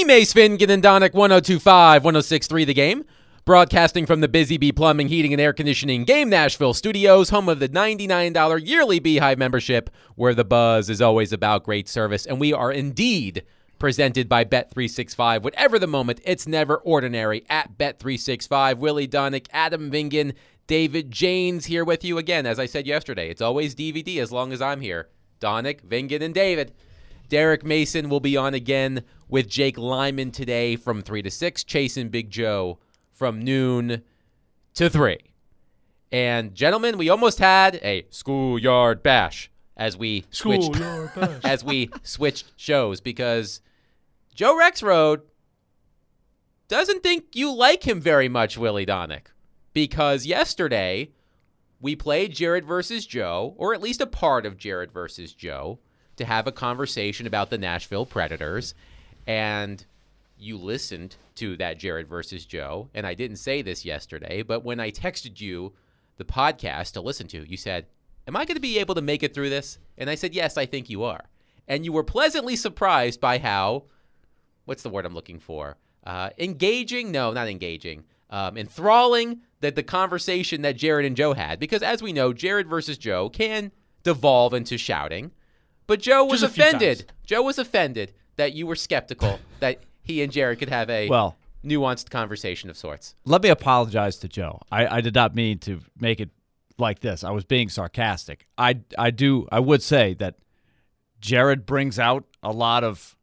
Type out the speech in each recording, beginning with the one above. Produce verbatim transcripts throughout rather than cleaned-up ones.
me, Mace Fingan and Donick, one oh two point five, one oh six point three The Game. Broadcasting from the Busy Bee Plumbing, Heating, and Air Conditioning Game Nashville studios, home of the ninety-nine dollars yearly Beehive membership, where the buzz is always about great service. And we are indeed presented by Bet three sixty-five. Whatever the moment, it's never ordinary at Bet three sixty-five. Willie Donick, Adam Vingan, David Janes here with you again. As I said yesterday, it's always D V D as long as I'm here. Donick, Vingan, and David. Derek Mason will be on again with Jake Lyman today from three to six. Chase and Big Joe from noon to three. And gentlemen, we almost had a schoolyard bash as we switched bash. as we switched shows because Joe Rexroad doesn't think you like him very much, Willie Donick. Because yesterday we played Jared versus Joe, or at least a part of Jared versus Joe, to have a conversation about the Nashville Predators. And you listened to that Jared versus Joe, and I didn't say this yesterday, but when I texted you the podcast to listen to, you said, am I going to be able to make it through this? And I said, yes, I think you are. And you were pleasantly surprised by how, what's the word I'm looking for? Uh, engaging? No, not engaging. Um, enthralling that the conversation that Jared and Joe had. Because as we know, Jared versus Joe can devolve into shouting. But Joe was offended. Joe was offended that you were skeptical that he and Jared could have a well, nuanced conversation of sorts. Let me apologize to Joe. I, I did not mean to make it like this. I was being sarcastic. I, I do. I would say that Jared brings out a lot of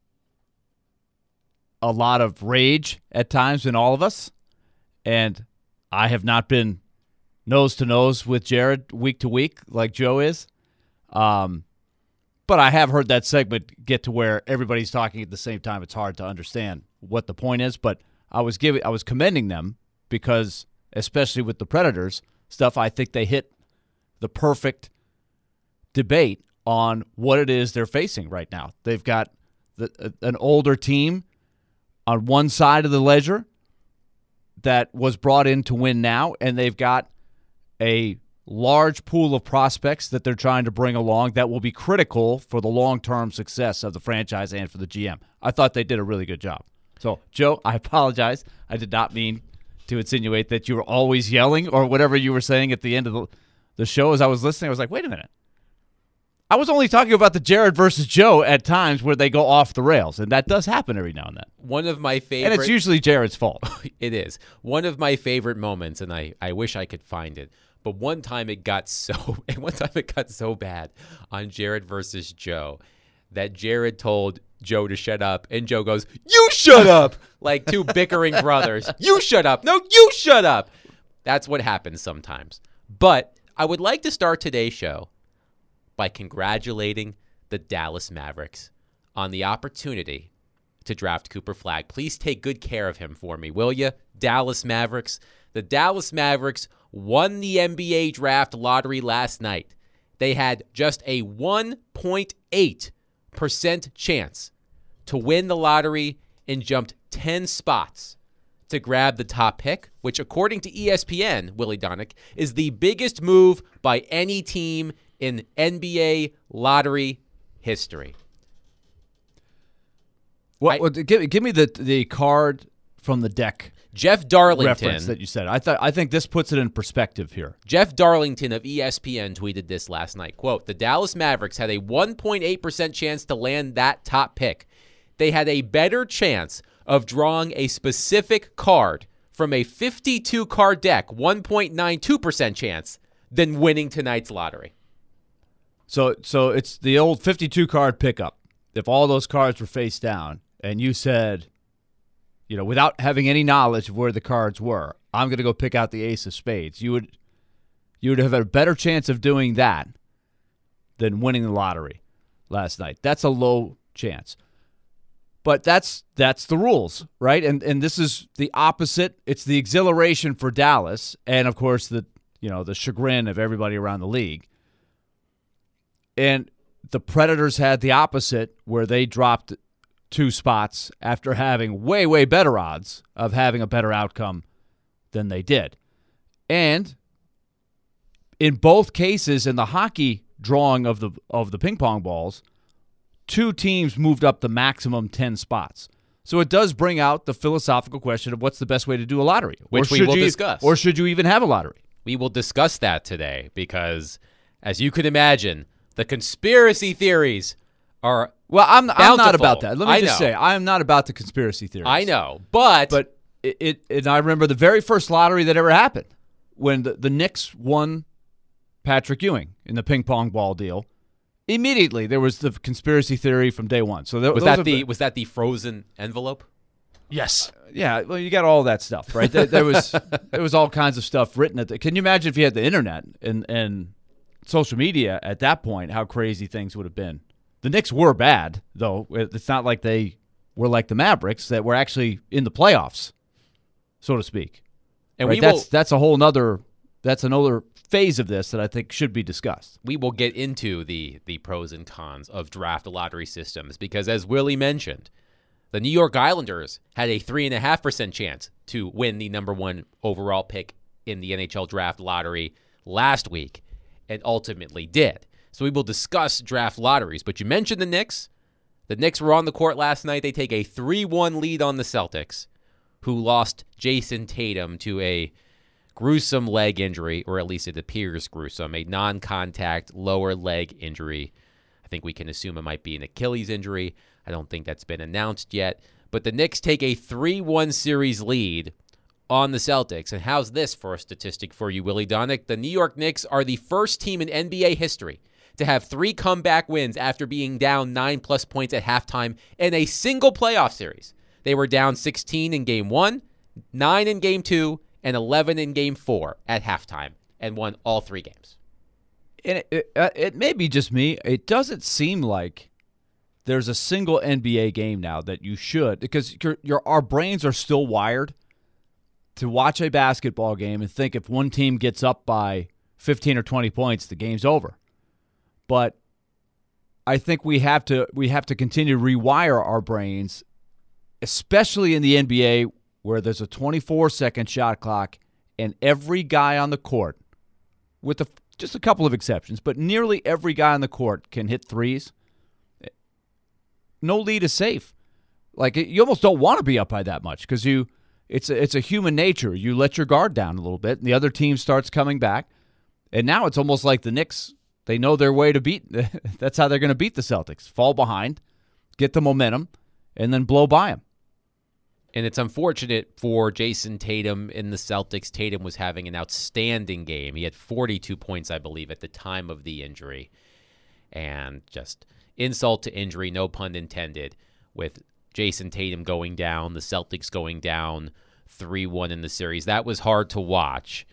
a lot of rage at times in all of us, and I have not been nose to nose with Jared week to week like Joe is. Um. But I have heard that segment get to where everybody's talking at the same time. It's hard to understand what the point is. But I was giving, I was commending them because, especially with the Predators stuff, I think they hit the perfect debate on what it is they're facing right now. They've got the, an older team on one side of the ledger that was brought in to win now, and they've got a large pool of prospects that they're trying to bring along that will be critical for the long-term success of the franchise and for the G M. I thought they did a really good job. So, Joe, I apologize. I did not mean to insinuate that you were always yelling or whatever you were saying at the end of the, the show. As I was listening, I was like, wait a minute. I was only talking about the Jared versus Joe at times where they go off the rails, and that does happen every now and then. One of my favorite... And it's usually Jared's fault. It is. One of my favorite moments, and I, I wish I could find it, but one time it got so one time it got so bad on Jared versus Joe that Jared told Joe to shut up, and Joe goes, "You shut up!" Like two bickering brothers. You shut up. No, you shut up. That's what happens sometimes. But I would like to start today's show by congratulating the Dallas Mavericks on the opportunity to draft Cooper Flagg. Please take good care of him for me, will you? Dallas Mavericks. The Dallas Mavericks won the N B A draft lottery last night. They had just a one point eight percent chance to win the lottery and jumped ten spots to grab the top pick, which according to E S P N, Willie Donick, is the biggest move by any team in N B A lottery history. What? I, well, give, give me the the card from the deck. Jeff Darlington reference that you said. I thought I think this puts it in perspective here. Jeff Darlington of E S P N tweeted this last night. Quote, "The Dallas Mavericks had a one point eight percent chance to land that top pick. They had a better chance of drawing a specific card from a fifty-two card deck, one point nine two percent chance, than winning tonight's lottery." So so it's the old fifty-two card pickup. If all those cards were face down and you said, you know, without having any knowledge of where the cards were, I'm going to go pick out the ace of spades, you would you would have had a better chance of doing that than winning the lottery last night. That's a low chance. But that's that's the rules, right? And and this is the opposite. It's the exhilaration for Dallas and, of course, the you know the chagrin of everybody around the league. And the Predators had the opposite, where they dropped two spots after having way, way better odds of having a better outcome than they did. And in both cases, in the hockey drawing of the of the ping pong balls, two teams moved up the maximum ten spots. So it does bring out the philosophical question of what's the best way to do a lottery. Which or we will you, discuss. Or should you even have a lottery? We will discuss that today because, as you could imagine, the conspiracy theories are Well, I'm, I'm not bountiful. about that. Let me I just know. say, I am not about the conspiracy theories. I know, but, But it, it and I remember the very first lottery that ever happened when the, the Knicks won Patrick Ewing in the ping pong ball deal. Immediately, there was the conspiracy theory from day one. So there, was those that are- the was that the frozen envelope? Yes. Yeah, well, you got all that stuff, right? There, there was there was all kinds of stuff written at the. Can you imagine if you had the internet and and social media at that point? How crazy things would have been. The Knicks were bad, though. It's not like they were like the Mavericks that were actually in the playoffs, so to speak. And Right? we that's will that's a whole nother that's another phase of this that I think should be discussed. we will get into the the pros and cons of draft lottery systems because, as Willie mentioned, the New York Islanders had a three and a half percent chance to win the number one overall pick in the N H L draft lottery last week, and ultimately did. So we will discuss draft lotteries. But you mentioned the Knicks. The Knicks were on the court last night. They take a three one lead on the Celtics, who lost Jason Tatum to a gruesome leg injury, or at least it appears gruesome, a non-contact lower leg injury. I think we can assume it might be an Achilles injury. I don't think that's been announced yet. But the Knicks take a three one series lead on the Celtics. And how's this for a statistic for you, Willie Donick? The New York Knicks are the first team in N B A history to have three comeback wins after being down nine-plus points at halftime in a single playoff series. They were down sixteen in Game one, nine in Game two, and eleven in Game four at halftime, and won all three games. And it, it, uh, it may be just me. It doesn't seem like there's a single N B A game now that you should, because your, your our brains are still wired to watch a basketball game and think if one team gets up by fifteen or twenty points, the game's over. But I think we have to we have to continue to rewire our brains, especially in the N B A where there's a twenty-four second shot clock and every guy on the court, with a, just a couple of exceptions, but nearly every guy on the court can hit threes. No lead is safe. Like, you almost don't want to be up by that much because you it's a, it's a human nature. You let your guard down a little bit, and the other team starts coming back. And now it's almost like the Knicks, they know their way to beat. That's how they're going to beat the Celtics. Fall behind, get the momentum, and then blow by them. And it's unfortunate for Jason Tatum in the Celtics. Tatum was having an outstanding game. He had forty-two points, I believe, at the time of the injury. And just insult to injury, no pun intended, with Jason Tatum going down, the Celtics going down three one in the series. That was hard to watch.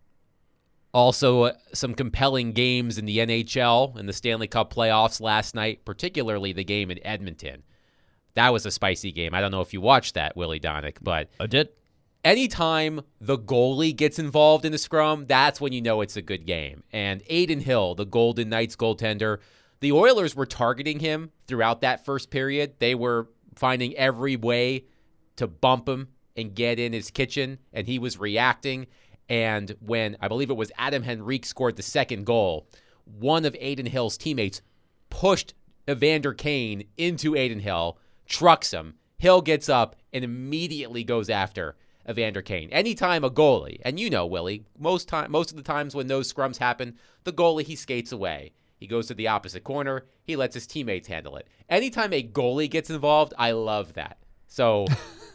Also, uh, some compelling games in the N H L and the Stanley Cup playoffs last night, particularly the game in Edmonton. That was a spicy game. I don't know if you watched that, Willie Donick, but I did. anytime the goalie gets involved in the scrum, that's when you know it's a good game. And Aiden Hill, the Golden Knights goaltender, the Oilers were targeting him throughout that first period. They were finding every way to bump him and get in his kitchen, and he was reacting. And when, I believe it was Adam Henrique scored the second goal, one of Aiden Hill's teammates pushed Evander Kane into Aiden Hill, trucks him. Hill gets up and immediately goes after Evander Kane. Anytime a goalie, and you know, Willie, most time, most of the times when those scrums happen, the goalie, he skates away. He goes to the opposite corner. He lets his teammates handle it. Anytime a goalie gets involved, I love that. So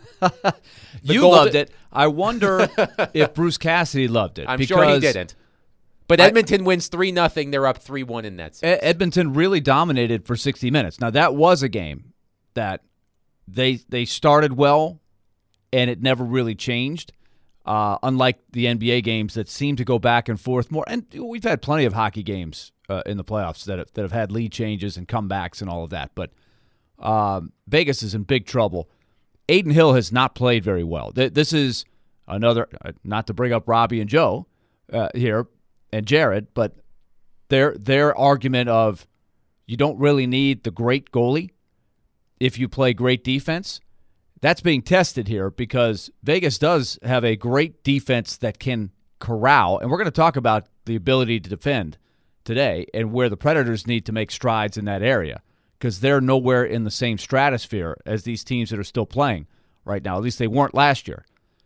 you goal- loved it. I wonder if Bruce Cassidy loved it. I'm because sure he didn't. But I- Edmonton wins three nothing. They're up three one in that series. Ed- Edmonton really dominated for sixty minutes. Now, that was a game that they they started well, and it never really changed, uh, unlike the N B A games that seem to go back and forth more. And we've had plenty of hockey games uh, in the playoffs that have, that have had lead changes and comebacks and all of that. But um, Vegas is in big trouble. Aiden Hill has not played very well. Th- This is another, uh, not to bring up Robbie and Joe uh, here and Jared, but their their argument of you don't really need the great goalie if you play great defense, that's being tested here because Vegas does have a great defense that can corral, and we're going to talk about the ability to defend today and where the Predators need to make strides in that area because they're nowhere in the same stratosphere as these teams that are still playing right now. At least they weren't last year.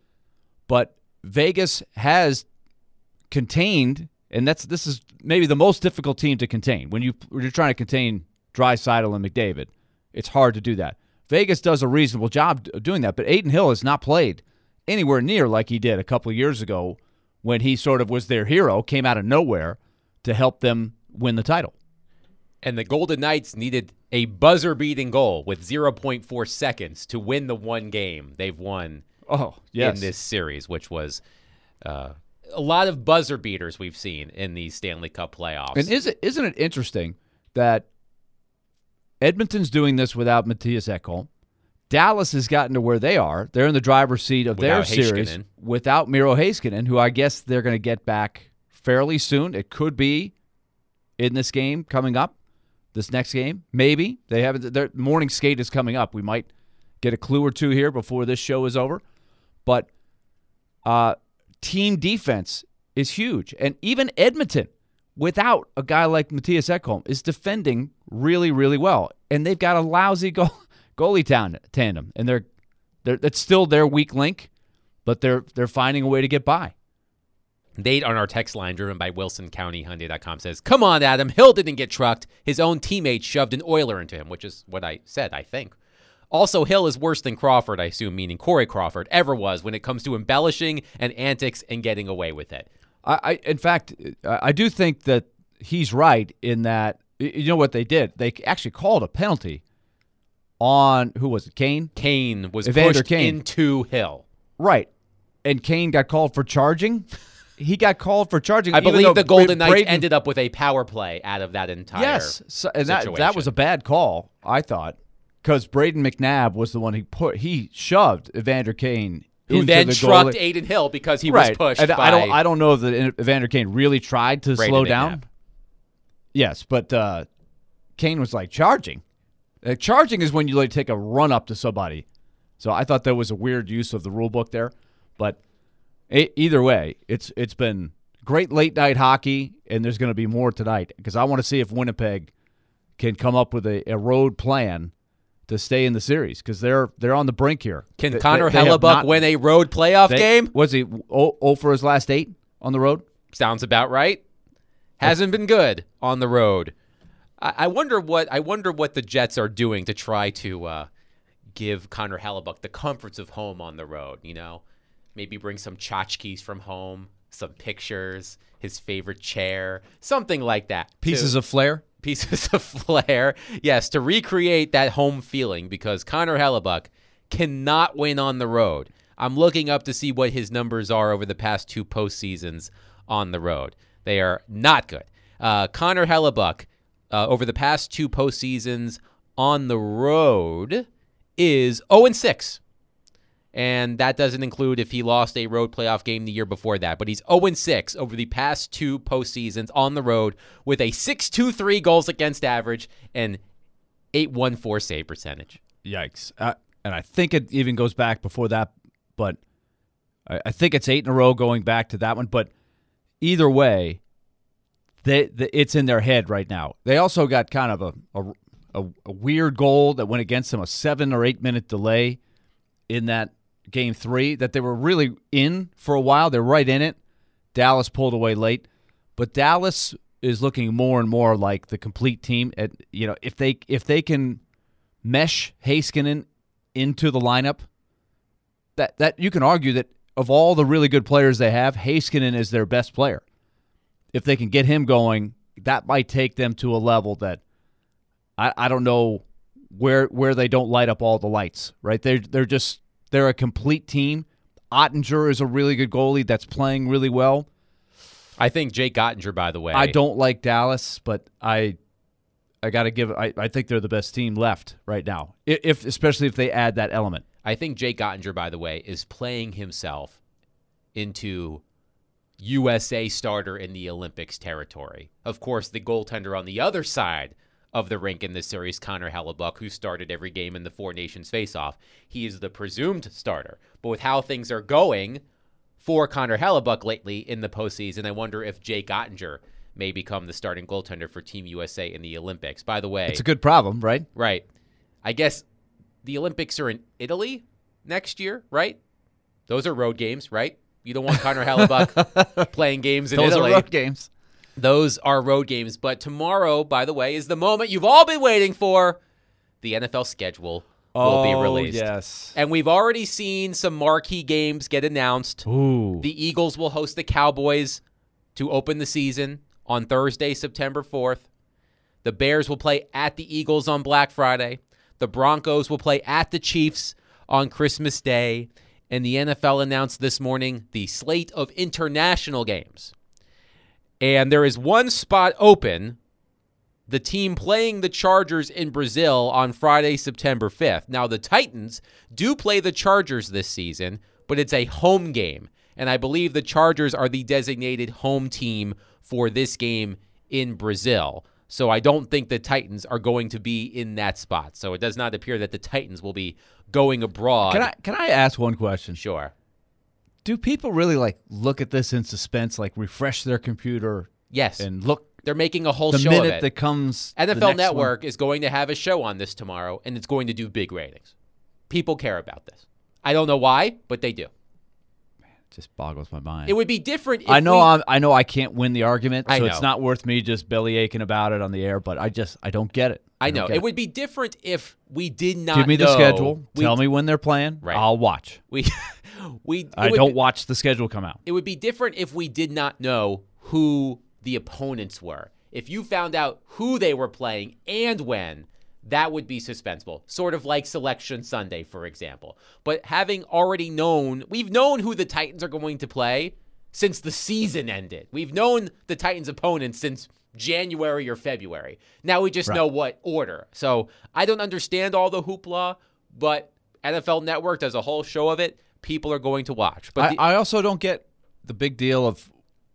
But Vegas has contained, and that's this is maybe the most difficult team to contain. When, you, when you're trying to contain Draisaitl and McDavid, it's hard to do that. Vegas does a reasonable job of doing that, but Adin Hill has not played anywhere near like he did a couple of years ago when he sort of was their hero, came out of nowhere to help them win the title. And the Golden Knights needed a buzzer-beating goal with zero point four seconds to win the one game they've won oh, yes. in this series, which was uh, a lot of buzzer beaters we've seen in these Stanley Cup playoffs. And is it, isn't it interesting that Edmonton's doing this without Matthias Ekholm? Dallas has gotten to where they are. They're in the driver's seat of Without their series Heiskanen. without Miro Heiskanen, who I guess they're going to get back fairly soon. It could be in this game coming up, this next game. Maybe. They haven't. Their morning skate is coming up. We might get a clue or two here before this show is over. But uh, team defense is huge. And even Edmonton, without a guy like Matthias Ekholm, is defending really, really well. And they've got a lousy goal. Goalie town, tandem, and they're they're that's still their weak link, but they're they're finding a way to get by. Nate on our text line, driven by Wilson County Hyundai dot com, says, "Come on, Adam. Hill didn't get trucked. His own teammate shoved an Oiler into him," which is what I said, I think. Also, Hill is worse than Crawford, I assume, meaning Corey Crawford, ever was when it comes to embellishing and antics and getting away with it. I, I in fact, I do think that he's right in that. You know what they did? They actually called a penalty on, who was it, Kane? Kane was Evander pushed Kane. into Hill. Right. And Kane got called for charging? He got called for charging. I even believe though the Golden Bra- Knights Braden, ended up with a power play out of that entire Yes. So, and that, situation. that was a bad call, I thought, because Braden McNabb was the one who put, he shoved Evander Kane Who into then the trucked goalie. Aiden Hill because he right. was pushed and by I don't, I don't know that Evander Kane really tried to Braden slow McNabb. down. Yes, but uh, Kane was like charging. Uh, charging is when you like take a run up to somebody. So I thought that was a weird use of the rule book there. But a- either way, it's it's been great late night hockey, and there's going to be more tonight because I want to see if Winnipeg can come up with a, a road plan to stay in the series because they're they're on the brink here. Can They- Connor they- they have Hellebuck not- win a road playoff they- game? Was he oh, oh for his last eight on the road? Sounds about right. Hasn't been good on the road. I, I wonder what I wonder what the Jets are doing to try to uh, give Connor Hellebuck the comforts of home on the road. You know, maybe bring some tchotchkes from home, some pictures, his favorite chair, something like that. Pieces to, of flair. pieces of flair. Yes, to recreate that home feeling because Connor Hellebuck cannot win on the road. I'm looking up to see what his numbers are over the past two postseasons on the road. They are not good. Uh, Connor Hellebuck, uh, over the past two postseasons on the road, is oh and six. And that doesn't include if he lost a road playoff game the year before that. But he's oh and six over the past two postseasons on the road with a six two three goals against average and eight one four save percentage. Yikes. Uh, and I think it even goes back before that, but I, I think it's eight in a row going back to that one. But either way, they, they, it's in their head right now. They also got kind of a, a, a, a weird goal that went against them, a seven or eight minute delay in that game three that they were really in for a while. They're right in it. Dallas pulled away late. But Dallas is looking more and more like the complete team. At, you know, if they if they can mesh Heiskanen into the lineup, that that you can argue that of all the really good players they have, Heiskanen is their best player. If they can get him going, that might take them to a level that I, I don't know where where they don't light up all the lights, right? They're they're just they're a complete team. Ottinger is a really good goalie that's playing really well. I think Jake Ottinger, by the way. I don't like Dallas, but I I got to give I, I think they're the best team left right now. If especially if they add that element. I think Jake Ottinger, by the way, is playing himself into U S A starter in the Olympics territory. Of course, the goaltender on the other side of the rink in this series, Connor Hellebuck, who started every game in the Four Nations face-off. He is the presumed starter. But with how things are going for Connor Hellebuck lately in the postseason, I wonder if Jake Ottinger may become the starting goaltender for Team U S A in the Olympics. By the way, it's a good problem, right? Right. I guess the Olympics are in Italy next year, right? Those are road games, right? You don't want Connor Hellebuck playing games in Those Italy. Those are road games. Those are road games. But tomorrow, by the way, is the moment you've all been waiting for. The N F L schedule will oh, be released. Yes. And we've already seen some marquee games get announced. Ooh. The Eagles will host the Cowboys to open the season on Thursday, September fourth. The Bears will play at the Eagles on Black Friday. The Broncos will play at the Chiefs on Christmas Day. And the N F L announced this morning the slate of international games. And there is one spot open, the team playing the Chargers in Brazil on Friday, September fifth. Now, the Titans do play the Chargers this season, but it's a home game. And I believe the Chargers are the designated home team for this game in Brazil. So I don't think the Titans are going to be in that spot. So it does not appear that the Titans will be going abroad. Can I can I ask one question? Sure. Do people really like look at this in suspense, like refresh their computer? Yes. And look. They're making a whole the show of it. The minute that comes. N F L the next Network one. is going to have a show on this tomorrow, and it's going to do big ratings. People care about this. I don't know why, but they do. Just boggles my mind. It would be different if I know we, I'm, I know I can't win the argument, so I know. it's not worth me just belly aching about it on the air, but I just I don't get it. I, I know. it. It would be different if we did not Give me the know- schedule. we, Tell me when they're playing. Right. I'll watch. We, we, it I would don't be, watch the schedule come out. It would be different if we did not know who the opponents were. If you found out who they were playing and when, that would be suspenseful. Sort of like Selection Sunday, for example. But having already known, we've known who the Titans are going to play since the season ended. We've known the Titans' opponents since January or February. Now we just Right. know what order. So I don't understand all the hoopla, but N F L Network does a whole show of it. People are going to watch. But I, the, I also don't get the big deal of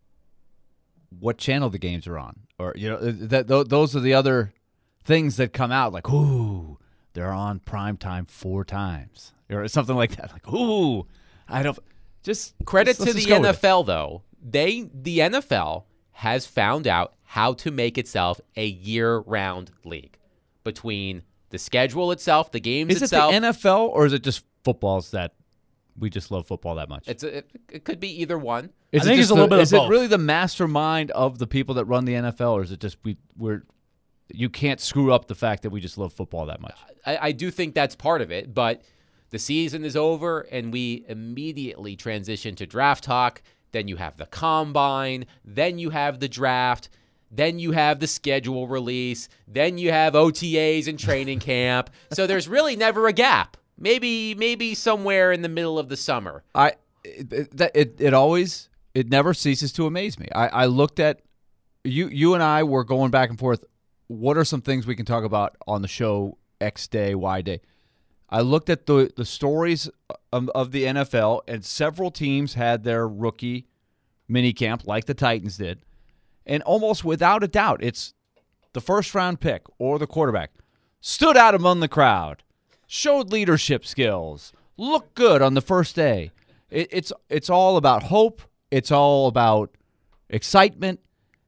what channel the games are on, or you know that th- those are the other things that come out like, ooh, they're on prime time four times or something like that. Like, ooh, I don't just credit let's- to let's the just go N with F L though. They the N F L has found out how to make itself a year-round league between the schedule itself, the games it. Is it itself. the N F L or is it just footballs that we just love football that much? It's a, it, it could be either one. Is I it think just it's a little the- bit of Is both. it really the mastermind of the people that run the N F L, or is it just we we're you can't screw up the fact that we just love football that much? I, I do think that's part of it, but the season is over and we immediately transition to draft talk. Then you have the combine. Then you have the draft. Then you have the schedule release. Then you have O T As and training camp. So there's really never a gap. Maybe maybe somewhere in the middle of the summer. I it it, that- it, it always it never ceases to amaze me. I, I looked at you you and I were going back and forth. What are some things we can talk about on the show X day, Y day? I looked at the the stories of, of the N F L, and several teams had their rookie mini camp like the Titans did. And almost without a doubt, it's the first round pick or the quarterback stood out among the crowd, showed leadership skills, looked good on the first day. It, it's it's all about hope. It's all about excitement,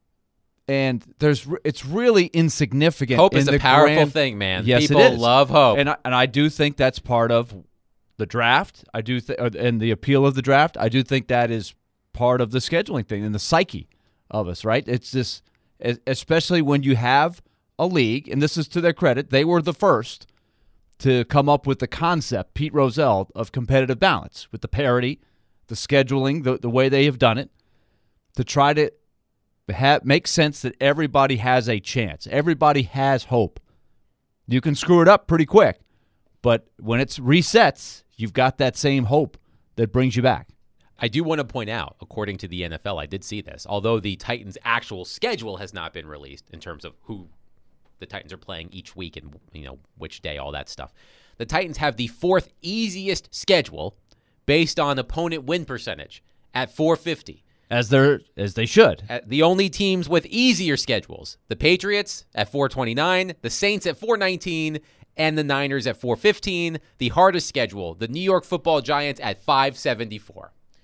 and there's it's really insignificant. Hope in is a the powerful grand- thing, man. Yes, People it is. love hope. and I, and I do think that's part of the draft. I do th- and the appeal of the draft. I do think that is part of the scheduling thing and the psyche of us, right? It's just, especially when you have a league, and this is to their credit, they were the first to come up with the concept, Pete Rozelle, of competitive balance with the parity, the scheduling, the, the way they have done it, to try to have, make sense that everybody has a chance. Everybody has hope. You can screw it up pretty quick, but when it's resets, you've got that same hope that brings you back. I do want to point out, according to the N F L, I did see this, although the Titans' actual schedule has not been released in terms of who the Titans are playing each week and, you know, which day, all that stuff. The Titans have the fourth easiest schedule based on opponent win percentage at four fifty. As they're as they should. Uh, the only teams with easier schedules, the Patriots at four twenty-nine, the Saints at four nineteen, and the Niners at four fifteen. The hardest schedule, the New York Football Giants at five seventy-four.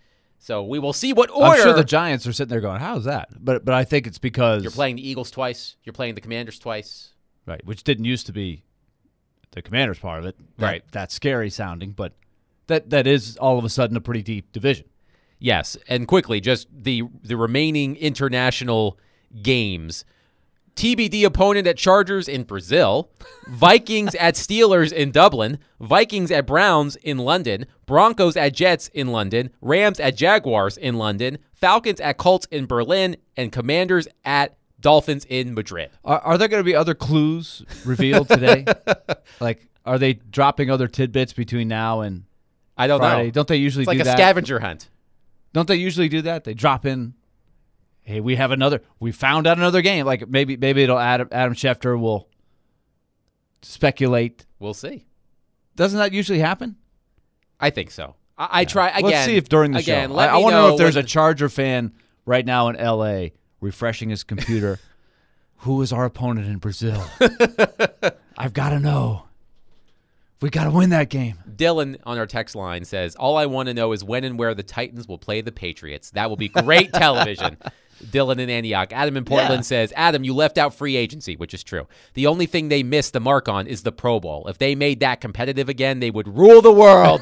So we will see what order. I'm sure the Giants are sitting there going, how's that? But but I think it's because you're playing the Eagles twice. You're playing the Commanders twice. Right, which didn't used to be the Commanders part of it. That, right. That's scary sounding, but that that is all of a sudden a pretty deep division. Yes, and quickly, just the the remaining international games. T B D opponent at Chargers in Brazil, Vikings at Steelers in Dublin, Vikings at Browns in London, Broncos at Jets in London, Rams at Jaguars in London, Falcons at Colts in Berlin, and Commanders at Dolphins in Madrid. Are, are there going to be other clues revealed today? Like, are they dropping other tidbits between now and I don't Friday? know. Don't they usually it's like do a that? scavenger hunt. Don't they usually do that? They drop in, hey, we have another, we found out another game. Like maybe maybe it'll Adam, Adam Schefter will speculate. We'll see. Doesn't that usually happen? I think so. I, I try again. Let's see if during the again, show. Let I, I me want to know know if there's when, a Charger fan right now in L A refreshing his computer. Who is our opponent in Brazil? I've got to know. We got to win that game. Dylan on our text line says, all I want to know is when and where the Titans will play the Patriots. That will be great television. Dylan in Antioch. Adam in Portland yeah. says, Adam, you left out free agency, which is true. The only thing they missed the mark on is the Pro Bowl. If they made that competitive again, they would rule the world.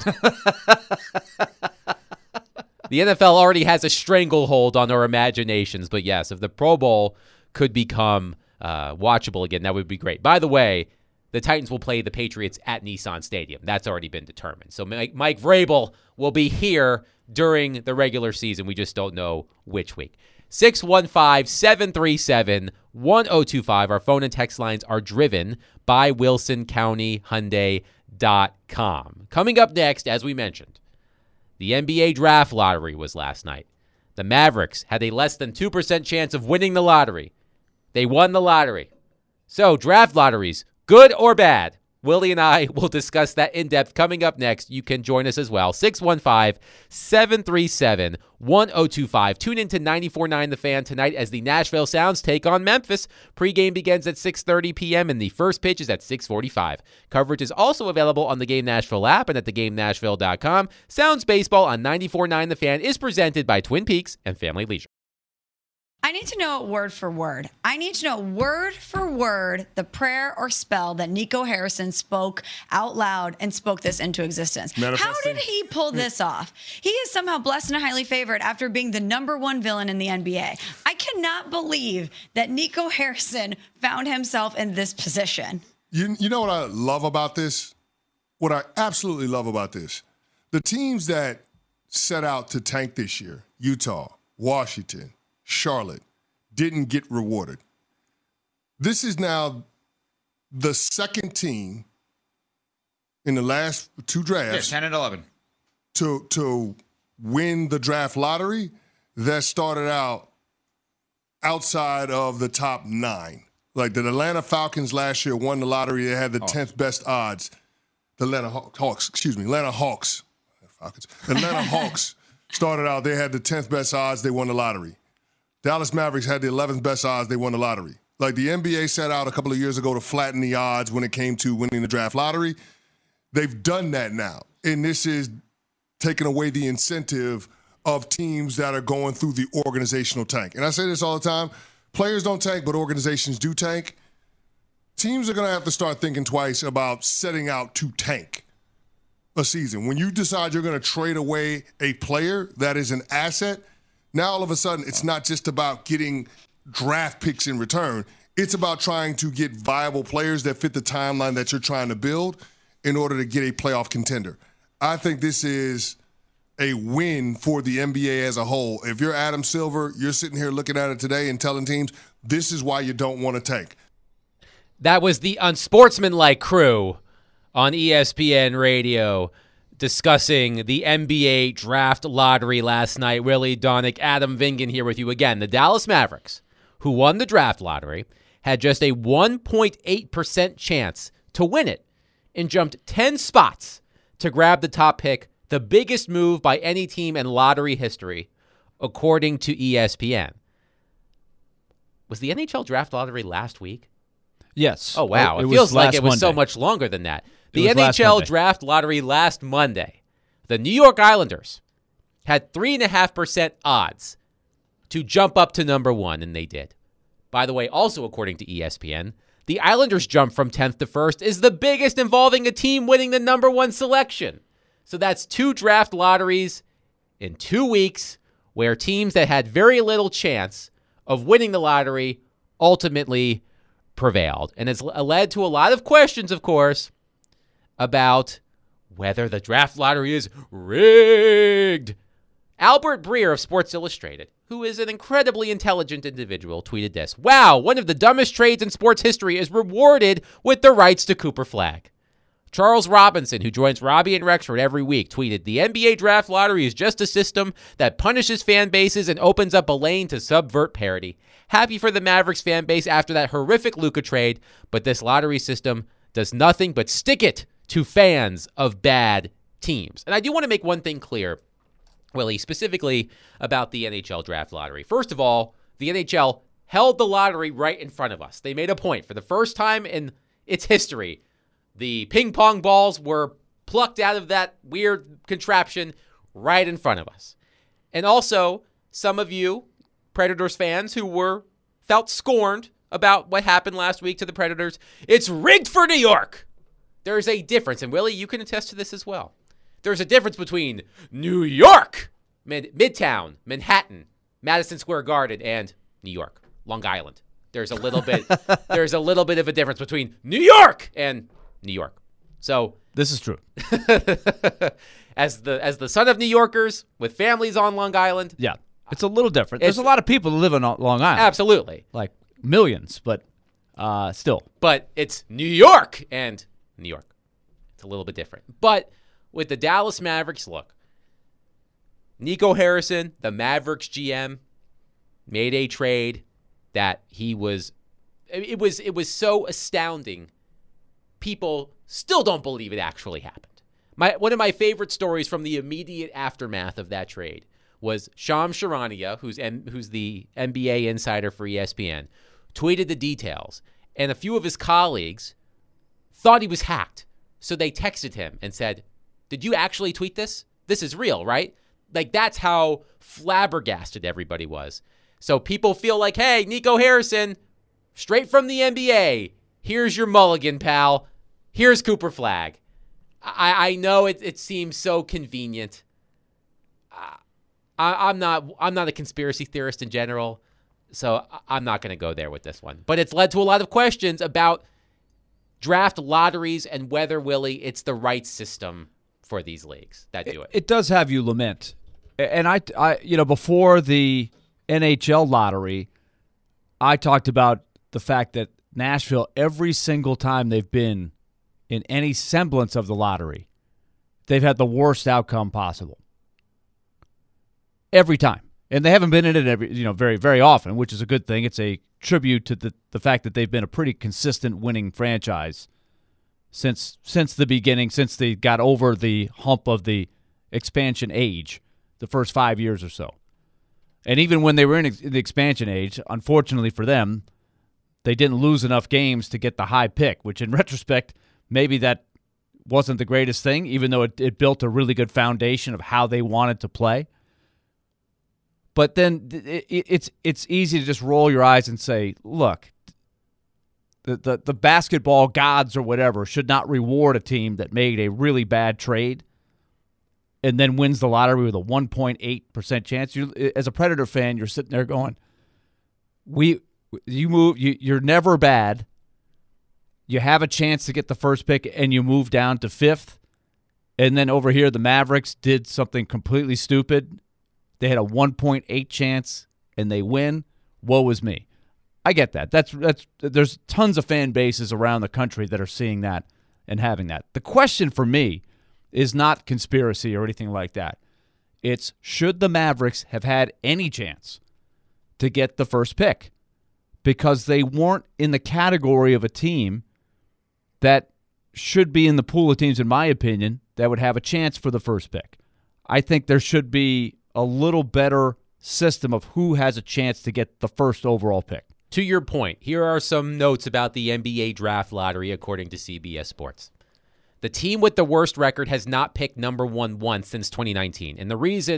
The N F L already has a stranglehold on our imaginations. But yes, if the Pro Bowl could become uh, watchable again, that would be great. By the way, the Titans will play the Patriots at Nissan Stadium. That's already been determined. So Mike, Mike Vrabel will be here during the regular season. We just don't know which week. six one five, seven three seven, one zero two five. Our phone and text lines are driven by Wilson County Hyundai dot com. Coming up next, as we mentioned, the N B A draft lottery was last night. The Mavericks had a less than two percent chance of winning the lottery. They won the lottery. So, draft lotteries, good or bad? Willie and I will discuss that in depth coming up next. You can join us as well. six one five, seven three seven, one zero two five. Tune in to ninety-four point nine The Fan tonight as the Nashville Sounds take on Memphis. Pre-game begins at six thirty p.m. and the first pitch is at six forty-five. Coverage is also available on the Game Nashville app and at the game nashville dot com. Sounds Baseball on ninety-four point nine The Fan is presented by Twin Peaks and Family Leisure. I need to know word for word. I need to know word for word the prayer or spell that Nico Harrison spoke out loud and spoke this into existence. How did he pull this off? He is somehow blessed and highly favored after being the number one villain in the N B A. I cannot believe that Nico Harrison found himself in this position. You, you know what I love about this? What I absolutely love about this? The teams that set out to tank this year, Utah, Washington, Charlotte, didn't get rewarded. This is now the second team in the last two drafts. Yeah, ten and eleven. To, to win the draft lottery that started out outside of the top nine. Like the Atlanta Falcons last year won the lottery. They had the Hawks. tenth best odds. The Atlanta Hawks, excuse me, Atlanta Hawks. Falcons. Atlanta Hawks started out, they had the tenth best odds. They won the lottery. Dallas Mavericks had the eleventh best odds. They won the lottery. Like the N B A set out a couple of years ago to flatten the odds when it came to winning the draft lottery. They've done that now. And this is taking away the incentive of teams that are going through the organizational tank. And I say this all the time. Players don't tank, but organizations do tank. Teams are going to have to start thinking twice about setting out to tank a season. When you decide you're going to trade away a player that is an asset, now, all of a sudden, it's not just about getting draft picks in return. It's about trying to get viable players that fit the timeline that you're trying to build in order to get a playoff contender. I think this is a win for the N B A as a whole. If you're Adam Silver, you're sitting here looking at it today and telling teams, this is why you don't want to tank. That was the unsportsmanlike crew on E S P N Radio discussing the N B A draft lottery last night. Willie Donick, Adam Vingan here with you again. The Dallas Mavericks, who won the draft lottery, had just a one point eight percent chance to win it and jumped ten spots to grab the top pick, the biggest move by any team in lottery history, according to E S P N. Was the N H L draft lottery last week? Yes. Oh, wow. It, it, it feels like Monday. it was so much longer than that. The N H L Monday. draft lottery last Monday. The New York Islanders had three point five percent odds to jump up to number one, and they did. By the way, also according to E S P N, the Islanders' jump from tenth to first is the biggest involving a team winning the number one selection. So that's two draft lotteries in two weeks where teams that had very little chance of winning the lottery ultimately prevailed. And it's led to a lot of questions, of course, about whether the draft lottery is rigged. Albert Breer of Sports Illustrated, who is an incredibly intelligent individual, tweeted this. Wow, one of the dumbest trades in sports history is rewarded with the rights to Cooper Flagg. Charles Robinson, who joins Robbie and Rexford every week, tweeted, the N B A draft lottery is just a system that punishes fan bases and opens up a lane to subvert parity. Happy for the Mavericks fan base after that horrific Luka trade, but this lottery system does nothing but stick it to fans of bad teams. And I do want to make one thing clear, Willie, specifically about the N H L draft lottery. First of all, the N H L held the lottery right in front of us. They made a point. For the first time in its history, the ping pong balls were plucked out of that weird contraption right in front of us. And also, some of you Predators fans who were felt scorned about what happened last week to the Predators, it's rigged for New York. There's a difference, and Willie, you can attest to this as well. There's a difference between New York, Mid- Midtown, Manhattan, Madison Square Garden, and New York, Long Island. There's a little bit there's a little bit of a difference between New York and New York. So this is true. as the as the son of New Yorkers with families on Long Island. Yeah. It's a little different. There's a lot of people who live on Long Island. Absolutely. Like millions, but uh, still. But it's New York and New York. It's a little bit different. But with the Dallas Mavericks, look, Nico Harrison, the Mavericks G M, made a trade that he was it was it was so astounding. People still don't believe it actually happened. My one of my favorite stories from the immediate aftermath of that trade was Shams Charania, who's M- who's the N B A insider for E S P N, tweeted the details, and a few of his colleagues thought he was hacked. So they texted him and said, did you actually tweet this? This is real, right? Like, that's how flabbergasted everybody was. So people feel like, hey, Nico Harrison, straight from the N B A, here's your mulligan, pal. Here's Cooper Flagg. I, I know it, it seems so convenient. Uh, I, I'm not I'm not a conspiracy theorist in general, so I'm not going to go there with this one. But it's led to a lot of questions about draft lotteries and whether, Willie, it's the right system for these leagues that do it. It, it does have you lament. And I, I, you know, before the N H L lottery, I talked about the fact that Nashville, every single time they've been in any semblance of the lottery, they've had the worst outcome possible. Every time. And they haven't been in it every, you know, very, very often, which is a good thing. It's a tribute to the, the fact that they've been a pretty consistent winning franchise since since the beginning, since they got over the hump of the expansion age, the first five years or so. And even when they were in the expansion age, unfortunately for them, they didn't lose enough games to get the high pick, which in retrospect, maybe that wasn't the greatest thing, even though it, it built a really good foundation of how they wanted to play. But then it, it, it's it's easy to just roll your eyes and say, look, the, the, the basketball gods or whatever should not reward a team that made a really bad trade and then wins the lottery with a one point eight percent chance. You, as a Predator fan, you're sitting there going, "We, you move, you, you're never bad. You have a chance to get the first pick, and you move down to fifth. And then over here, the Mavericks did something completely stupid. They had a one point eight chance, and they win. Woe is me." I get that. That's that's. There's tons of fan bases around the country that are seeing that and having that. The question for me is not conspiracy or anything like that. It's, should the Mavericks have had any chance to get the first pick? Because they weren't in the category of a team that should be in the pool of teams, in my opinion, that would have a chance for the first pick. I think there should be a little better system of who has a chance to get the first overall pick. To your point, here are some notes about the N B A draft lottery according to C B S Sports. The team with the worst record has not picked number one once since twenty nineteen. And the reason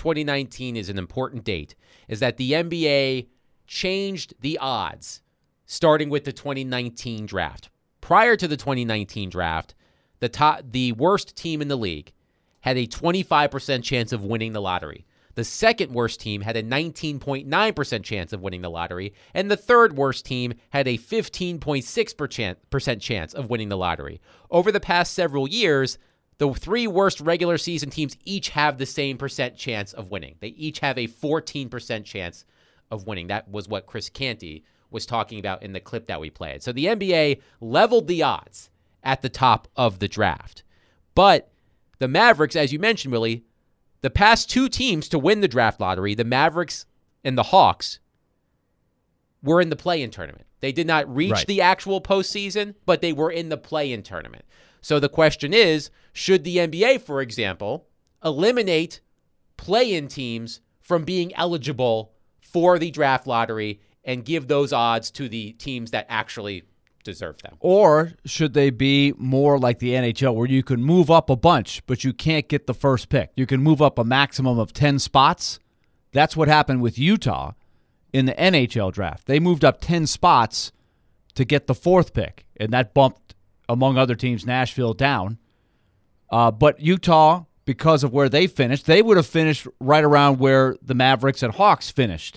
twenty nineteen is an important date, is that the N B A changed the odds starting with the twenty nineteen draft. Prior to the twenty nineteen draft, the top, the worst team in the league had a twenty-five percent chance of winning the lottery. The second worst team had a nineteen point nine percent chance of winning the lottery, and the third worst team had a fifteen point six percent chance of winning the lottery. Over the past several years, the three worst regular season teams each have the same percent chance of winning. They each have a fourteen percent chance of winning. That was what Chris Canty was talking about in the clip that we played. So the N B A leveled the odds at the top of the draft. But the Mavericks, as you mentioned, Willie, the past two teams to win the draft lottery, the Mavericks and the Hawks, were in the play-in tournament. They did not reach right. the actual postseason, but they were in the play-in tournament. So the question is, should the N B A, for example, eliminate play-in teams from being eligible for the draft lottery and give those odds to the teams that actually deserve them? Or should they be more like the N H L where you can move up a bunch, but you can't get the first pick? You can move up a maximum of ten spots. That's what happened with Utah in the N H L draft. They moved up ten spots to get the fourth pick, and that bumped, among other teams, Nashville down. Uh, but Utah, because of where they finished, they would have finished right around where the Mavericks and Hawks finished.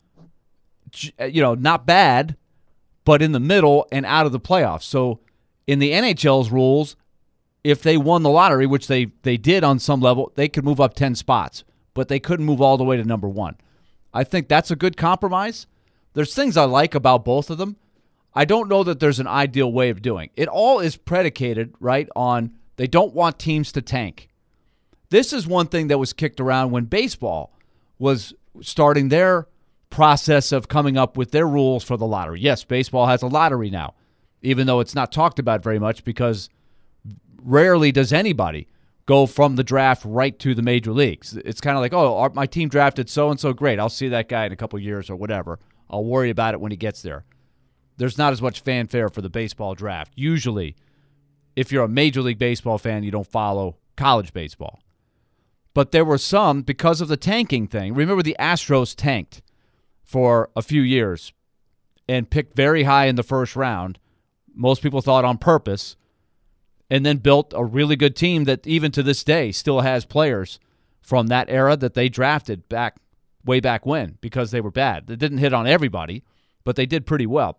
You know, not bad, but in the middle and out of the playoffs. So in the N H L's rules, if they won the lottery, which they, they did on some level, they could move up ten spots, but they couldn't move all the way to number one. I think that's a good compromise. There's things I like about both of them. I don't know that there's an ideal way of doing it. It all is predicated, right, on they don't want teams to tank. This is one thing that was kicked around when baseball was starting their process of coming up with their rules for the lottery. Yes, baseball has a lottery now, even though it's not talked about very much because rarely does anybody go from the draft right to the major leagues. It's kind of like, oh, our, my team drafted so-and-so, great. I'll see that guy in a couple years or whatever. I'll worry about it when he gets there. There's not as much fanfare for the baseball draft. Usually, if you're a Major League Baseball fan, you don't follow college baseball. But there were some, because of the tanking thing. Remember the Astros tanked for a few years and picked very high in the first round. Most people thought on purpose, and then built a really good team that even to this day still has players from that era that they drafted back way back when because they were bad. They didn't hit on everybody, but they did pretty well.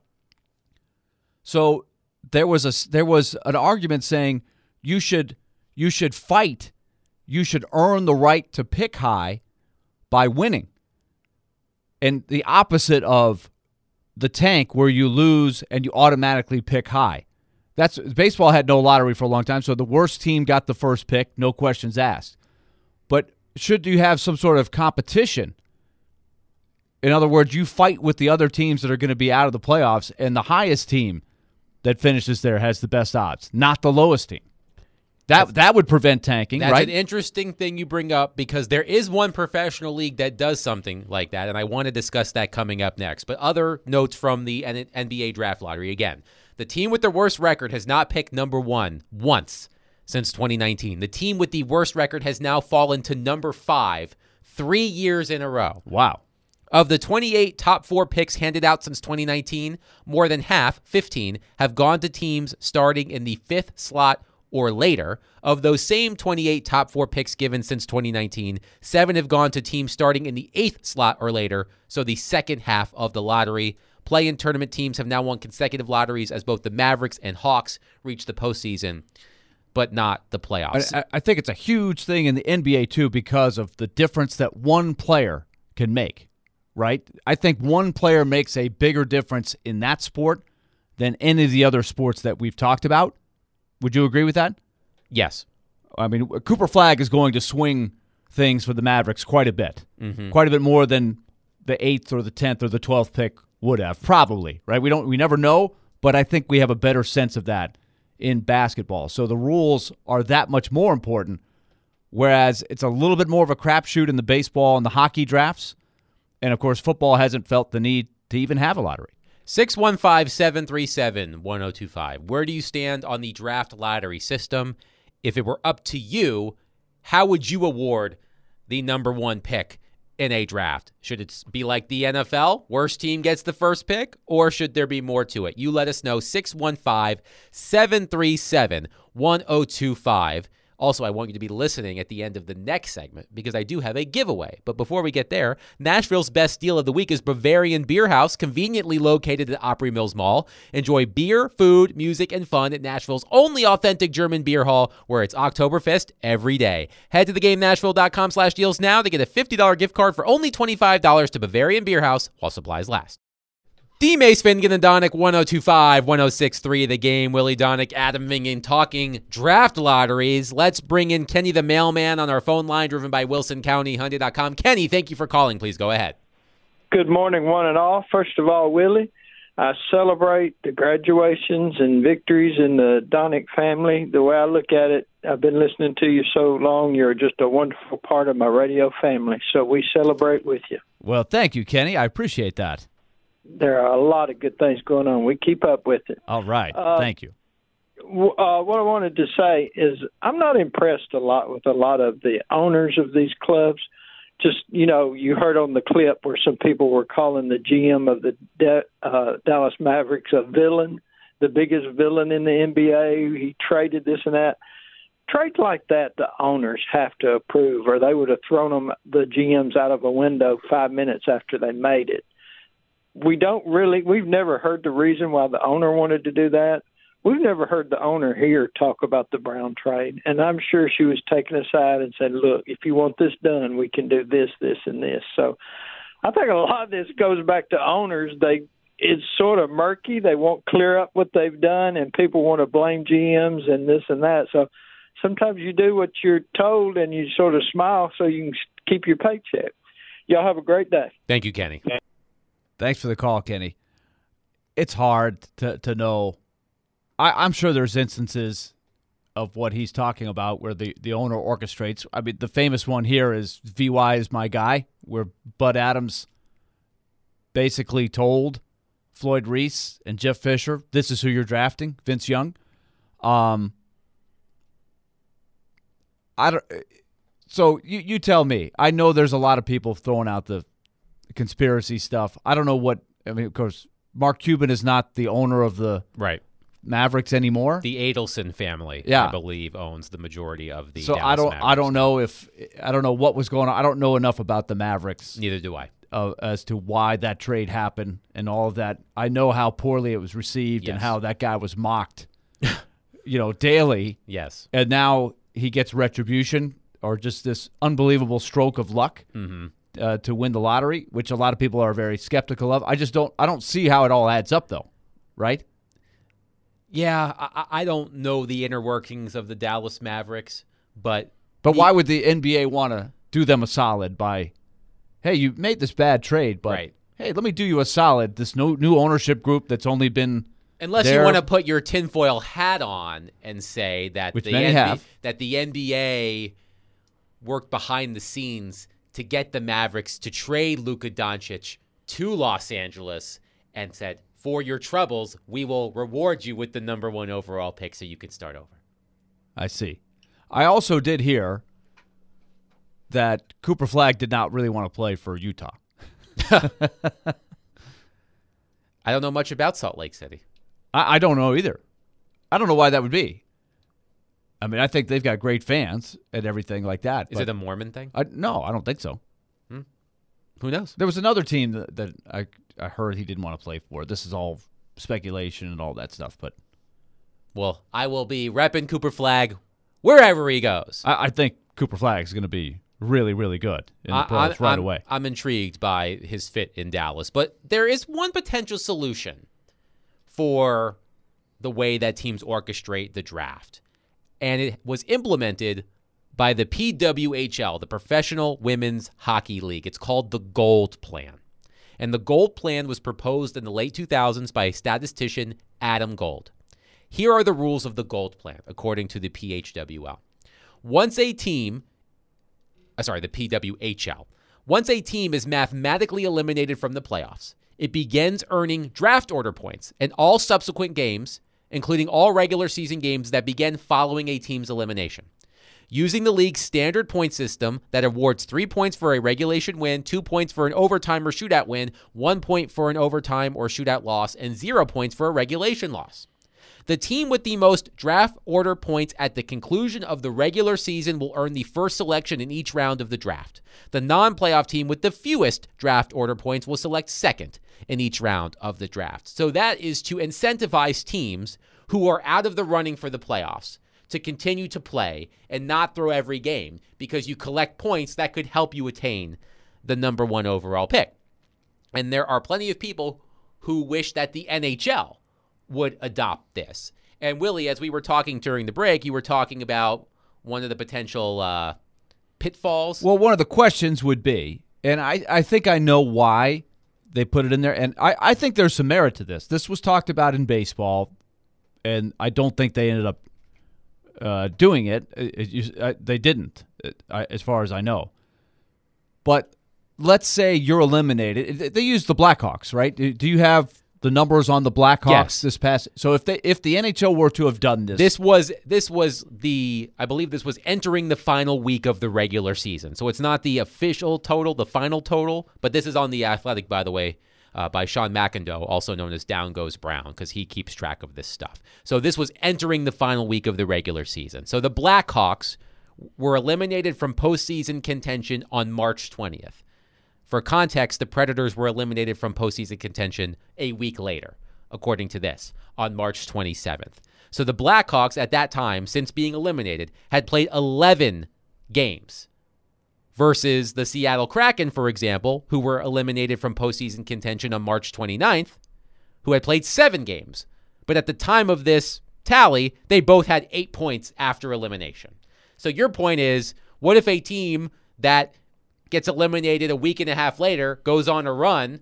So there was a there was an argument saying you should you should fight, you should earn the right to pick high by winning. And the opposite of the tank where you lose and you automatically pick high. That's baseball had no lottery for a long time, so the worst team got the first pick, no questions asked. But should you have some sort of competition? In other words, you fight with the other teams that are going to be out of the playoffs, and the highest team that finishes there has the best odds, not the lowest team. That that would prevent tanking, That's right? That's an interesting thing you bring up because there is one professional league that does something like that, and I want to discuss that coming up next. But other notes from the N B A draft lottery. Again, the team with the worst record has not picked number one once since twenty nineteen. The team with the worst record has now fallen to number five three years in a row. Wow. Of the twenty-eight top four picks handed out since twenty nineteen, more than half, fifteen, have gone to teams starting in the fifth slot or later. Of those same twenty-eight top four picks given since twenty nineteen, seven have gone to teams starting in the eighth slot or later, so the second half of the lottery. Play-in tournament teams have now won consecutive lotteries as both the Mavericks and Hawks reach the postseason, but not the playoffs. I, I think it's a huge thing in the N B A, too, because of the difference that one player can make, right? I think one player makes a bigger difference in that sport than any of the other sports that we've talked about. Would you agree with that? Yes. I mean, Cooper Flagg is going to swing things for the Mavericks quite a bit. Mm-hmm. Quite a bit more than the eighth or the tenth or the twelfth pick would have, probably, right? We don't, we never know, but I think we have a better sense of that in basketball. So the rules are that much more important, whereas it's a little bit more of a crapshoot in the baseball and the hockey drafts. And, of course, football hasn't felt the need to even have a lottery. six one five, seven three seven, one oh two five. Where do you stand on the draft lottery system? If it were up to you, how would you award the number one pick in a draft? Should it be like the N F L? Worst team gets the first pick? Or should there be more to it? You let us know. six one five, seven three seven, one zero two five. Also, I want you to be listening at the end of the next segment because I do have a giveaway. But before we get there, Nashville's best deal of the week is Bavarian Beer House, conveniently located at Opry Mills Mall. Enjoy beer, food, music, and fun at Nashville's only authentic German beer hall, where it's Oktoberfest every day. Head to theGameNashville.com slash deals now to get a fifty dollars gift card for only twenty-five dollars to Bavarian Beer House while supplies last. D. Mace Finnegan and Donick, one oh two five, one oh six three The Game. Willie Donick, Adam Vingan talking draft lotteries. Let's bring in Kenny the mailman on our phone line, driven by Wilson County Hyundai dot com. Kenny, thank you for calling. Please go ahead. Good morning, one and all. First of all, Willie, I celebrate the graduations and victories in the Donick family. The way I look at it, I've been listening to you so long. You're just a wonderful part of my radio family. So we celebrate with you. Well, thank you, Kenny. I appreciate that. There are a lot of good things going on. We keep up with it. All right. Uh, Thank you. Uh, what I wanted to say is I'm not impressed a lot with a lot of the owners of these clubs. Just, you know, you heard on the clip where some people were calling the G M of the De- uh, Dallas Mavericks a villain, the biggest villain in the N B A. He traded this and that. Trades like that, the owners have to approve, or they would have thrown them, the G Ms, out of a window five minutes after they made it. We don't really, we've never heard the reason why the owner wanted to do that. We've never heard the owner here talk about the Brown trade. And I'm sure she was taken aside and said, look, if you want this done, we can do this, this, and this. So I think a lot of this goes back to owners. They, it's sort of murky. They won't clear up what they've done, and people want to blame G Ms and this and that. So sometimes you do what you're told and you sort of smile so you can keep your paycheck. Y'all have a great day. Thank you, Kenny. Thanks for the call, Kenny. It's hard to, to know. I, I'm sure there's instances of what he's talking about where the, the owner orchestrates. I mean, the famous one here is V Y is my guy, where Bud Adams basically told Floyd Reese and Jeff Fisher, this is who you're drafting, Vince Young. Um, I don't. So you, you tell me. I know there's a lot of people throwing out the conspiracy stuff. I don't know what, I mean, of course, Mark Cuban is not the owner of the right Mavericks anymore. The Adelson family, yeah. I believe, owns the majority of the so Dallas I don't Mavericks. I don't know if I don't know what was going on. I don't know enough about the Mavericks. Neither do I. Uh, as to why that trade happened and all of that. I know how poorly it was received yes. and how that guy was mocked, you know, daily. Yes. And now he gets retribution or just this unbelievable stroke of luck. Mm-hmm. Uh, to win the lottery, which a lot of people are very skeptical of. I just don't I don't see how it all adds up, though, right? Yeah, I, I don't know the inner workings of the Dallas Mavericks, but... But the, why would the N B A want to do them a solid by, hey, you made this bad trade, but, right. hey, let me do you a solid, this new, new ownership group that's only been Unless there. You want to put your tinfoil hat on and say that which the many N B A, have. that the N B A worked behind the scenes to get the Mavericks to trade Luka Doncic to Los Angeles and said, for your troubles, we will reward you with the number one overall pick so you can start over. I see. I also did hear that Cooper Flagg did not really want to play for Utah. I don't know much about Salt Lake City. I, I don't know either. I don't know why that would be. I mean, I think they've got great fans and everything like that. Is it a Mormon thing? I, no, I don't think so. Hmm. Who knows? There was another team that, that I, I heard he didn't want to play for. This is all speculation and all that stuff. But well, I will be repping Cooper Flagg wherever he goes. I, I think Cooper Flagg is going to be really, really good in the pros I, right I'm, away. I'm intrigued by his fit in Dallas. But there is one potential solution for the way that teams orchestrate the draft. And it was implemented by the P W H L, the Professional Women's Hockey League. It's called the Gold Plan. And the Gold Plan was proposed in the late two thousands by statistician Adam Gold. Here are the rules of the Gold Plan, according to the P H W L. Once a team, uh, sorry, the P W H L, once a team is mathematically eliminated from the playoffs, it begins earning draft order points in all subsequent games, including all regular season games that begin following a team's elimination. Using the league's standard point system that awards three points for a regulation win, two points for an overtime or shootout win, one point for an overtime or shootout loss, and zero points for a regulation loss. The team with the most draft order points at the conclusion of the regular season will earn the first selection in each round of the draft. The non-playoff team with the fewest draft order points will select second in each round of the draft. So that is to incentivize teams who are out of the running for the playoffs to continue to play and not throw every game, because you collect points that could help you attain the number one overall pick. And there are plenty of people who wish that the N H L would adopt this. And Willie, as we were talking during the break, you were talking about one of the potential uh, pitfalls. Well, one of the questions would be, and I, I think I know why they put it in there, and I, I think there's some merit to this. This was talked about in baseball, and I don't think they ended up Uh, doing it. It, it uh, they didn't, it, I, as far as I know. But let's say you're eliminated. They use the Blackhawks, right? Do, do you have the numbers on the Blackhawks yes. this past? So if they if the N H L were to have done this, this was this was the I believe this was entering the final week of the regular season. So it's not the official total, the final total, but this is on The Athletic, by the way. Uh, by Sean McIndoe, also known as Down Goes Brown, because he keeps track of this stuff. So this was entering the final week of the regular season. So the Blackhawks were eliminated from postseason contention on March twentieth. For context, the Predators were eliminated from postseason contention a week later, according to this, on March twenty-seventh. So the Blackhawks at that time, since being eliminated, had played eleven games. Versus the Seattle Kraken, for example, who were eliminated from postseason contention on March twenty-ninth, who had played seven games. But at the time of this tally, they both had eight points after elimination. So your point is, what if a team that gets eliminated a week and a half later goes on a run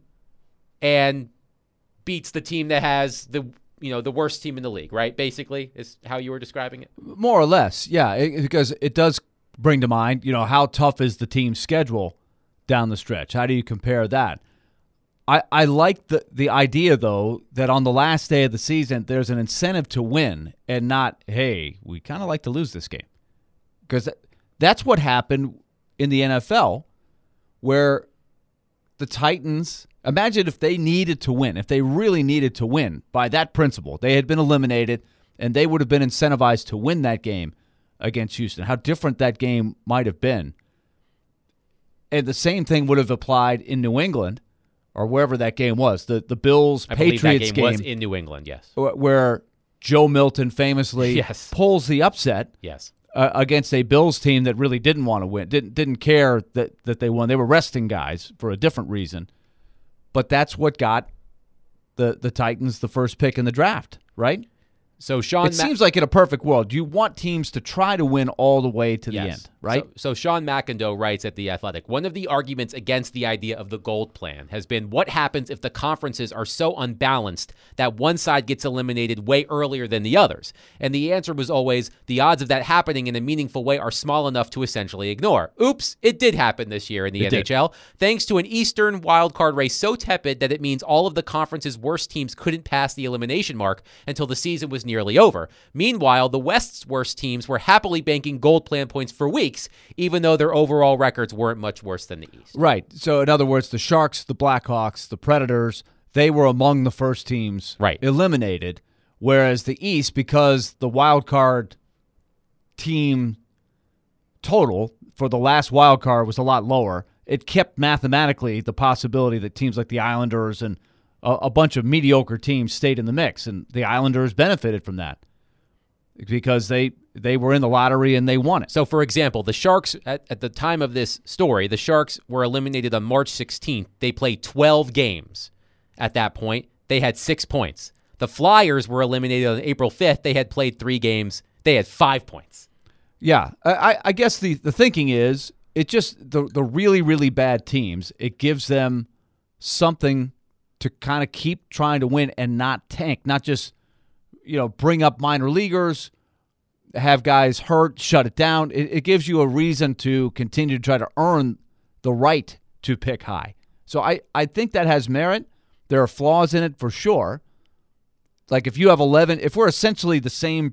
and beats the team that has the you know the worst team in the league, right? Basically, is how you were describing it? More or less, yeah, it, because it does bring to mind, you know, how tough is the team's schedule down the stretch? How do you compare that? I, I like the, the idea, though, that on the last day of the season, there's an incentive to win and not, hey, we kind of like to lose this game. Because that's what happened in the N F L, where the Titans, imagine if they needed to win, if they really needed to win by that principle. They had been eliminated, and they would have been incentivized to win that game against Houston. How different that game might have been. And the same thing would have applied in New England or wherever that game was. The the Bills I Patriots believe that game, game was in New England, yes. Where Joe Milton famously yes. pulls the upset yes. uh, against a Bills team that really didn't want to win. Didn't didn't care that that they won. They were resting guys for a different reason. But that's what got the the Titans the first pick in the draft, right? So Sean, it Ma- seems like in a perfect world, you want teams to try to win all the way to yes. the end, right? So, so Sean McIndoe writes at The Athletic, one of the arguments against the idea of the gold plan has been what happens if the conferences are so unbalanced that one side gets eliminated way earlier than the others? And the answer was always the odds of that happening in a meaningful way are small enough to essentially ignore. Oops, it did happen this year in the it N H L, did. Thanks to an Eastern wildcard race so tepid that it means all of the conference's worst teams couldn't pass the elimination mark until the season was nearly over. Meanwhile, the West's worst teams were happily banking gold plan points for weeks, even though their overall records weren't much worse than the East. Right. So, in other words, the Sharks, the Blackhawks, the Predators, they were among the first teams right. eliminated, whereas the East, because the wild card team total for the last wild card was a lot lower, it kept mathematically the possibility that teams like the Islanders and a, a bunch of mediocre teams stayed in the mix, and the Islanders benefited from that because they they were in the lottery and they won it. So, for example, the Sharks, at, at the time of this story, the Sharks were eliminated on March sixteenth. They played twelve games at that point. They had six points. The Flyers were eliminated on April fifth. They had played three games. They had five points. Yeah, I, I guess the, the thinking is it just the, the really, really bad teams, it gives them something to kind of keep trying to win and not tank, not just, you know, bring up minor leaguers, have guys hurt, shut it down. It, it gives you a reason to continue to try to earn the right to pick high. So I, I think that has merit. There are flaws in it for sure. Like if you have eleven, if we're essentially the same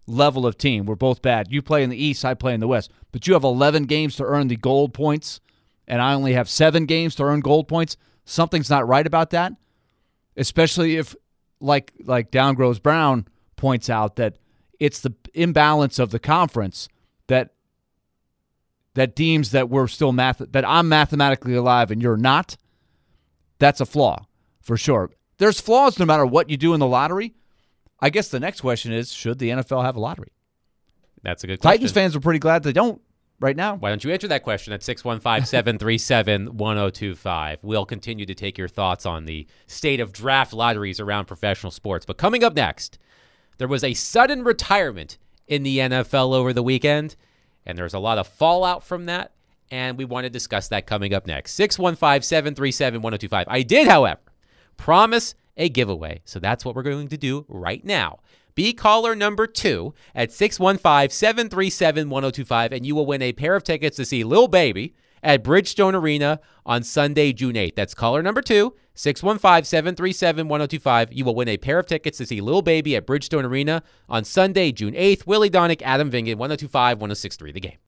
level of team. We're both bad. You play in the East, I play in the West. But you have eleven games to earn the gold points, and I only have seven games to earn gold points. Something's not right about that, especially if, like like Down Grows Brown points out, that it's the imbalance of the conference that that deems that we're still math that I'm mathematically alive and you're not. That's a flaw, for sure. There's flaws no matter what you do in the lottery. I guess the next question is, should the N F L have a lottery? That's a good question. Titans fans are pretty glad they don't right now. Why don't you answer that question at six one five, seven three seven, one oh two five? We'll continue to take your thoughts on the state of draft lotteries around professional sports. But coming up next, there was a sudden retirement in the N F L over the weekend, and there's a lot of fallout from that, and we want to discuss that coming up next. six one five, seven three seven, one oh two five. I did, however, promise a giveaway, so that's what we're going to do right now. Be caller number two at six one five, seven three seven, one oh two five, and you will win a pair of tickets to see Lil Baby at Bridgestone Arena on Sunday, June eighth. That's caller number two, six one five, seven three seven, one oh two five. You will win a pair of tickets to see Lil Baby at Bridgestone Arena on Sunday, June eighth. Willie Donick, Adam Vingan, one oh two five, one oh six three, The Game.